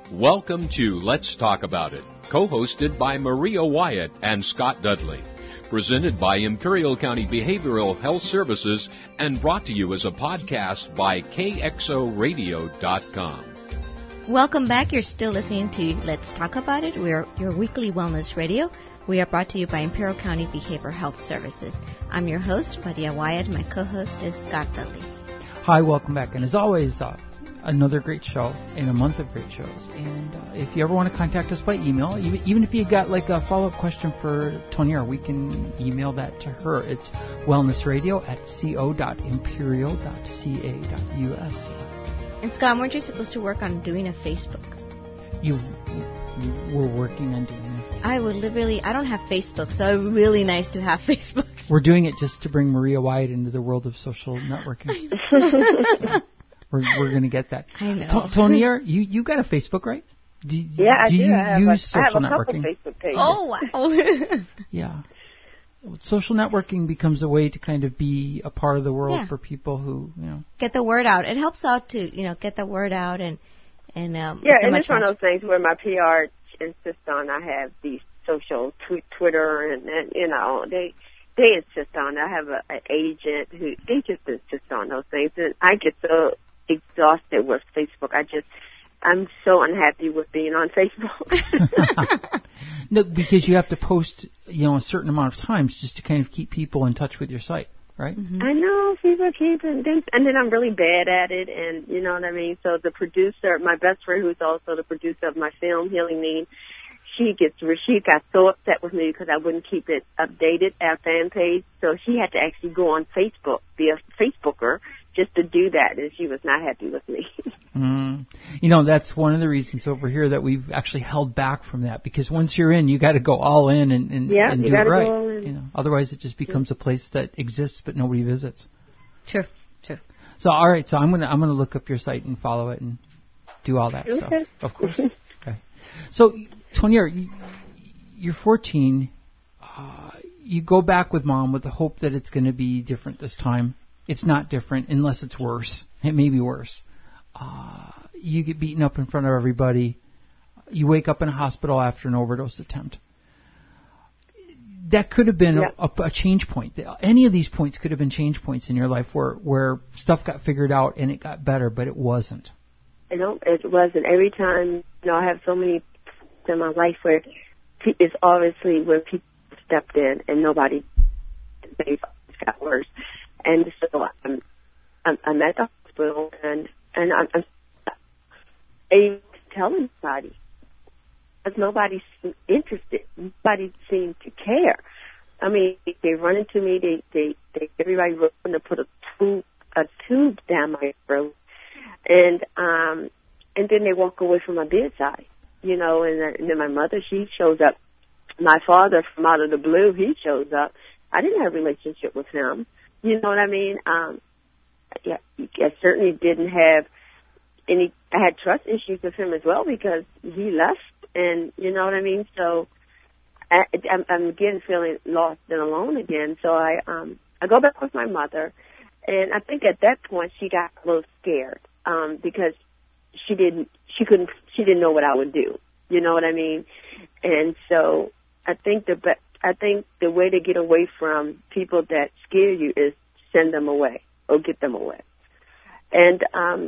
Welcome to Let's Talk About It, co-hosted by Maria Wyatt and Scott Dudley. Presented by Imperial County Behavioral Health Services and brought to you as a podcast by KXORadio.com. Welcome back. You're still listening to Let's Talk About It. We're your weekly wellness radio. We are brought to you by Imperial County Behavioral Health Services. I'm your host, Maria Wyatt. My co-host is Scott Dudley. Hi, welcome back. And as always, another great show in a month of great shows. And if you ever want to contact us by email, even if you got like a follow-up question for Tonya, we can email that to her. It's wellnessradio@co.imperial.ca.us. And Scott, weren't you supposed to work on doing a Facebook? You were working on doing it. I don't have Facebook, so it's really nice to have Facebook. We're doing it just to bring Maria Wyatt into the world of social networking. We're going to get that. I know. Tonya, you got a Facebook, right? I do. I have a couple Facebook pages. Oh, wow. Yeah. Social networking becomes a way to kind of be a part of the world for people who, get the word out. It helps out to, get the word out and and it's one of those things where my PR insists on I have these social Twitter and they insist on. I have an agent who they just insist on those things, and I get so exhausted with Facebook. I'm so unhappy with being on Facebook. No, because you have to post, a certain amount of times just to kind of keep people in touch with your site, right? Mm-hmm. I know, people keep it, and then I'm really bad at it, and you know what I mean? So the producer, my best friend who's also the producer of my film, Healing Me, she got so upset with me because I wouldn't keep it updated, our fan page, so she had to actually go on Facebook, be a Facebooker, just to do that, and she was not happy with me. That's one of the reasons over here that we've actually held back from that, because once you're in, you got to go all in and do it right. Go all in. Otherwise, it just becomes a place that exists but nobody visits. Sure. So, all right. So I'm gonna look up your site and follow it and do all that stuff. Of course. Okay. So, Tonya, you're 14. You go back with Mom with the hope that it's going to be different this time. It's not different unless it's worse. It may be worse. You get beaten up in front of everybody. You wake up in a hospital after an overdose attempt. That could have been a change point. Any of these points could have been change points in your life where stuff got figured out and it got better, but it wasn't. No, it wasn't. Every time, I have so many in my life where it's obviously when people stepped in and nobody, it got worse. And so I'm at the hospital and I'm able to tell anybody because nobody's interested. Nobody seemed to care. I mean, they run into me. They everybody was going to put a tube down my throat, and then they walk away from my bedside. And then my mother, she shows up. My father, from out of the blue, he shows up. I didn't have a relationship with him. You know what I mean? I certainly didn't have I had trust issues with him as well because he left, and you know what I mean? So I'm again feeling lost and alone again. So I go back with my mother, and I think at that point she got a little scared because she didn't know what I would do. You know what I mean? And so I think the way to get away from people that scare you is send them away or get them away. And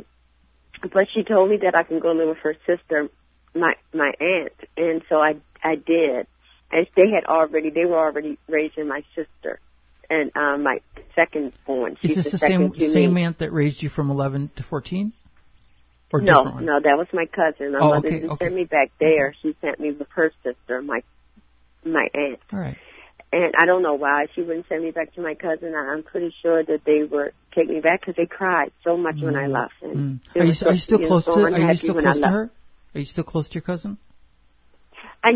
but she told me that I can go live with her sister, my aunt, and so I did. And they were already raising my sister and my second born. Is this the same aunt that raised you from 11 to 14? Or no, that was my cousin. My mother didn't send me back there. She sent me with her sister, my aunt. All right. And I don't know why she wouldn't send me back to my cousin. I'm pretty sure that they were taking me back because they cried so much when I left. And Are you still close to her? Are you still close to your cousin? And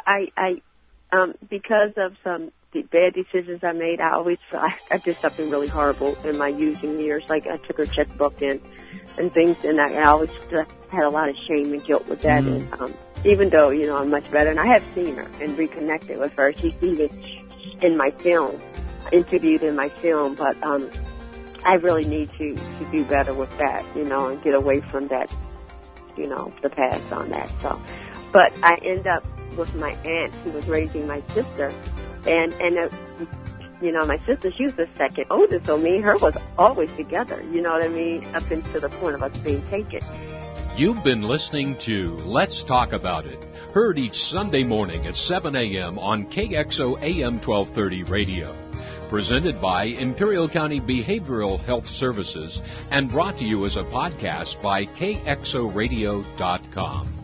I because of some bad decisions I made, I always feel I did something really horrible in my using years. Like I took her checkbook and things, and I always had a lot of shame and guilt with that. And even though I'm much better, and I have seen her and reconnected with her. She's even in my film, interviewed in my film, but I really need to do better with that, and get away from that the past on that. So, but I end up with my aunt who was raising my sister, and my sister, she was the second oldest, so me and her was always together, you know what I mean, up until the point of us being taken. You've been listening to Let's Talk About It, heard each Sunday morning at 7 a.m. on KXO AM 1230 radio. Presented by Imperial County Behavioral Health Services and brought to you as a podcast by KXORadio.com.